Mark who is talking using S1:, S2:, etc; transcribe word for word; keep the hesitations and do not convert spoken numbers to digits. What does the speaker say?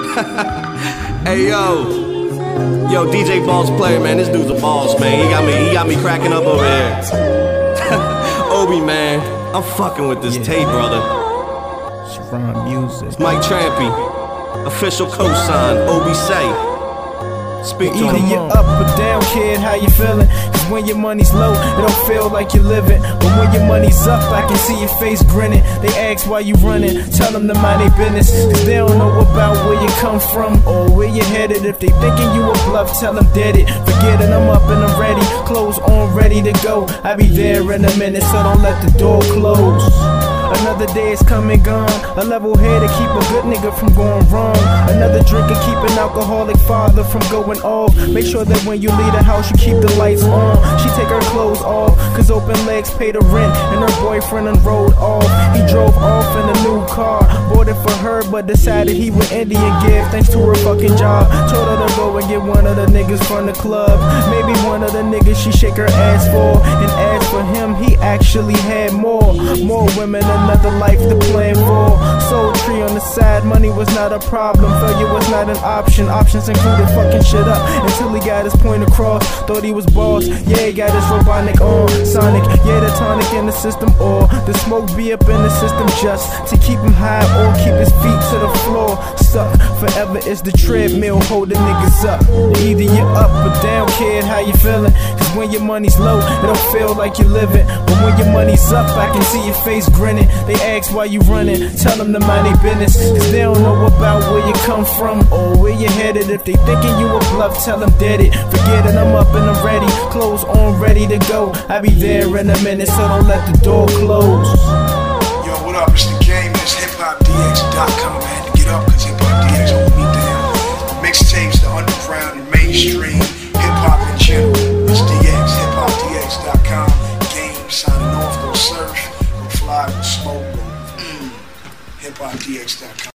S1: Hey yo. Yo, D J Boss Player, man, this dude's a boss, man. He got me, he got me cracking up over here. Obi, man, I'm fucking with this yeah. tape, brother.
S2: Strong music.
S1: It's Mike Trampy, official cosign, Obi say. Speak to
S2: Either
S1: him.
S2: you're up or down, kid, how you feeling? Cause when your money's low, it don't feel like you're living. But when your money's up, I can see your face grinning. They ask why you running, tell them to mind their business. Cause they don't know about where you come from or where you're headed. If they thinking you a bluff, tell them dead it. Forget it, I'm up and I'm ready. Clothes on, ready to go. I'll be there in a minute, so don't let the door close. Another day is come and gone. A level head to keep a good nigga from going wrong. Another drink to keep an alcoholic father from going off. Make sure that when you leave the house you keep the lights on. She take her clothes off, cause open legs pay the rent. And her boyfriend unrolled off. He drove off in a new car. Bought it for her but decided he would Indian give. Thanks to her fucking job. Told her to go and get one of the niggas from the club. Maybe one of the niggas she shake her ass for. And as for him, he actually had more. More women than another life to plan for. Soul tree on the side, money was not a problem. Failure was not an option. Options included fucking shit up until he got his point across. Thought he was boss, yeah, he got his robotic on. Sonic, yeah, the tonic in the system. Or the smoke be up in the system just to keep him high or keep his feet to the floor. Stuck forever is the treadmill holding niggas up. Either you're up or down, kid, how you feeling? Cause when your money's low, it don't feel like you're living. But when your money's up, I can see your face grinning. They ask why you running, tell them to mind their business. Cause they don't know about where you come from or where you're headed. If they thinking you a bluff, tell them dead it. Forget it, I'm up and I'm ready. Clothes on, ready to go. I'll be there in a minute, so don't let the door close.
S3: Yo, what up? It's the game. It's hip hop D X dot com. I had to get up cause hip hop D X hold me down. Mixtapes, the underground and mainstream hip hop in general. It's D X, hip hop D X dot com. Game signing off, go surf, go fly, go smoke, go mm, hip hop D X dot com.